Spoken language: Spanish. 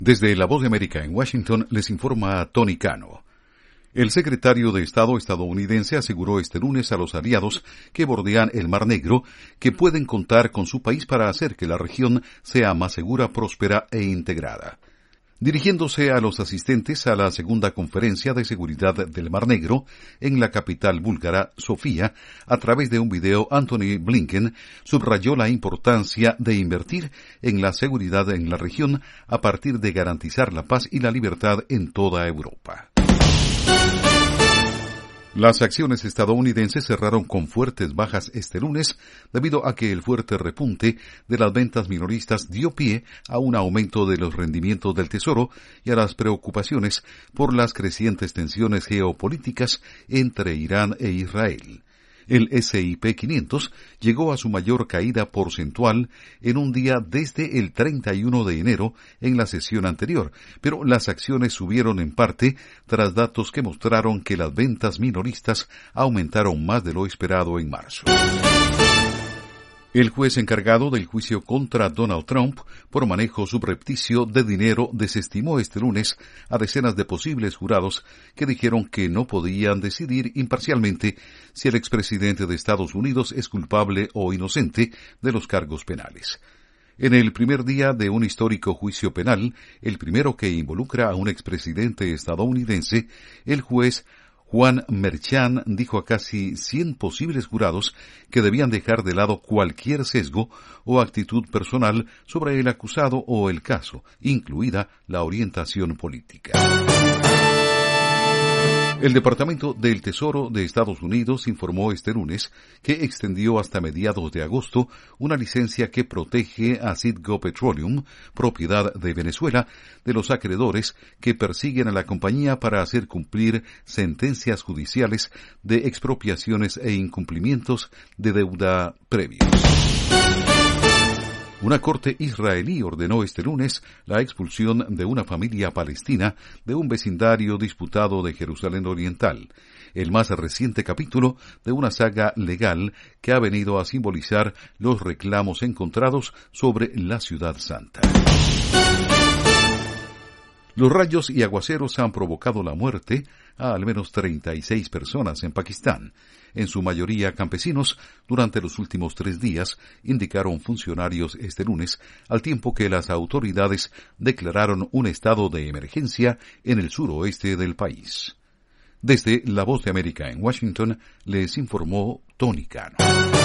Desde La Voz de América en Washington les informa Tony Cano. El secretario de Estado estadounidense aseguró este lunes a los aliados que bordean el Mar Negro que pueden contar con su país para hacer que la región sea más segura, próspera e integrada. Dirigiéndose a los asistentes a la segunda conferencia de seguridad del Mar Negro en la capital búlgara, Sofía, a través de un video, Antony Blinken subrayó la importancia de invertir en la seguridad en la región a partir de garantizar la paz y la libertad en toda Europa. Las acciones estadounidenses cerraron con fuertes bajas este lunes debido a que el fuerte repunte de las ventas minoristas dio pie a un aumento de los rendimientos del Tesoro y a las preocupaciones por las crecientes tensiones geopolíticas entre Irán e Israel. El S&P 500 llegó a su mayor caída porcentual en un día desde el 31 de enero en la sesión anterior, pero las acciones subieron en parte tras datos que mostraron que las ventas minoristas aumentaron más de lo esperado en marzo. El juez encargado del juicio contra Donald Trump por manejo subrepticio de dinero desestimó este lunes a decenas de posibles jurados que dijeron que no podían decidir imparcialmente si el expresidente de Estados Unidos es culpable o inocente de los cargos penales. En el primer día de un histórico juicio penal, el primero que involucra a un expresidente estadounidense, el juez Juan Merchan dijo a casi 100 posibles jurados que debían dejar de lado cualquier sesgo o actitud personal sobre el acusado o el caso, incluida la orientación política. El Departamento del Tesoro de Estados Unidos informó este lunes que extendió hasta mediados de agosto una licencia que protege a Citgo Petroleum, propiedad de Venezuela, de los acreedores que persiguen a la compañía para hacer cumplir sentencias judiciales de expropiaciones e incumplimientos de deuda previos. Una corte israelí ordenó este lunes la expulsión de una familia palestina de un vecindario disputado de Jerusalén Oriental, el más reciente capítulo de una saga legal que ha venido a simbolizar los reclamos encontrados sobre la Ciudad Santa. Los rayos y aguaceros han provocado la muerte a al menos 36 personas en Pakistán, en su mayoría campesinos, durante los últimos 3 días, indicaron funcionarios este lunes, al tiempo que las autoridades declararon un estado de emergencia en el suroeste del país. Desde La Voz de América en Washington, les informó Tony Cano.